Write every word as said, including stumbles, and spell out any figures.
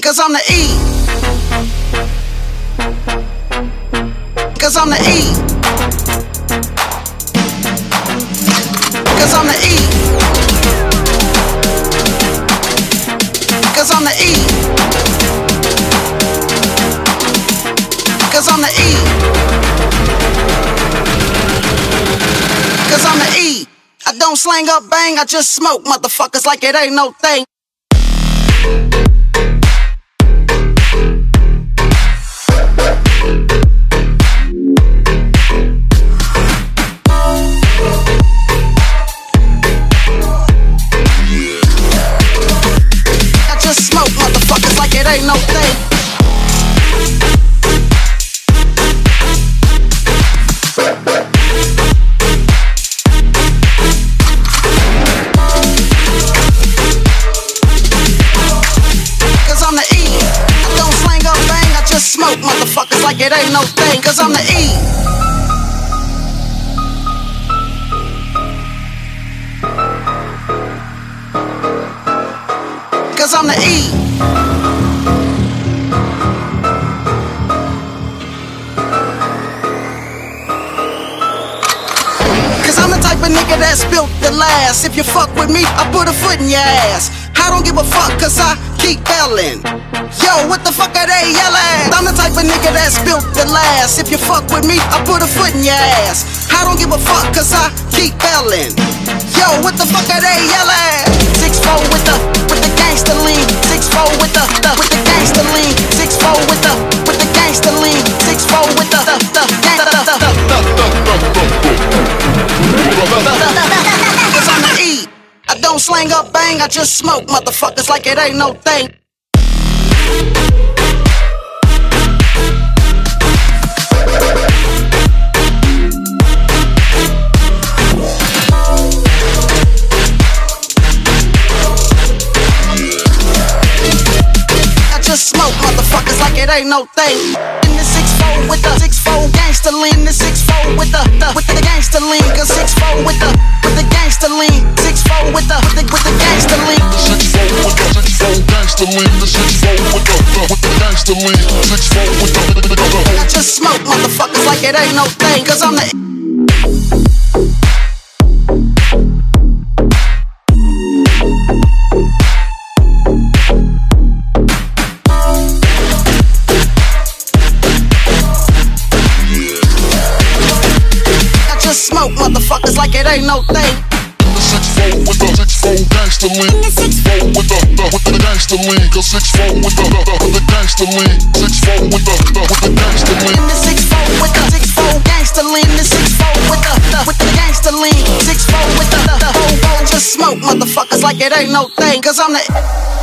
Cause I'm the E. Cause I'm the E. Cause I'm the E. Cause I'm the E. Cause I'm the E. Cause I'm the E. I don't slang up bang, I just smoke motherfuckers like it ain't no thing. I just smoke motherfuckers like it ain't no thing. Smoke motherfuckers like it ain't no thing. Cause I'm the E. Cause I'm the E. Cause I'm the type of nigga that's built to last. If you fuck with me, I put a foot in your ass. I don't give a fuck cause I keep yelling. Yo, what the fuck are they yelling? I'm the type of nigga that's built to last. If you fuck with me, I put a foot in your ass. I don't give a fuck cause I keep yelling. Yo, what the fuck are they yelling? six four with the, with the gangster lean. six four with the, the, with the gangster lean. six four with the, with the gangster lean. six four with the, the, the, gangster, the, the, the, cause I'm the E. I don't slang up bang, I just smoke motherfuckers like it ain't no thing. I just smoke motherfuckers like it ain't no thing. In the six four with the six four gangster lean. The six four with the, the with the gangster lean. Cause six four with the with the gangster lean. six four with the with the, with the gangster lean. six four with the six four gangster lean. The six four with the with the gangster lean. six four with the with the, with the. I just smoke motherfuckers like it ain't no thing. Cause I'm the smoke motherfuckers like it ain't no thing. The six four with the six four gangster lean. The six four with the, the with the gangster lean. Cause six four with the, the with the gangster lean. six four with the, the with the gangster lean. The six four with the six four gangster lean. The six four with the, the with the gangster lean. six four with the, the, the, the, just smoke motherfuckers like it ain't no thing. Cause I'm the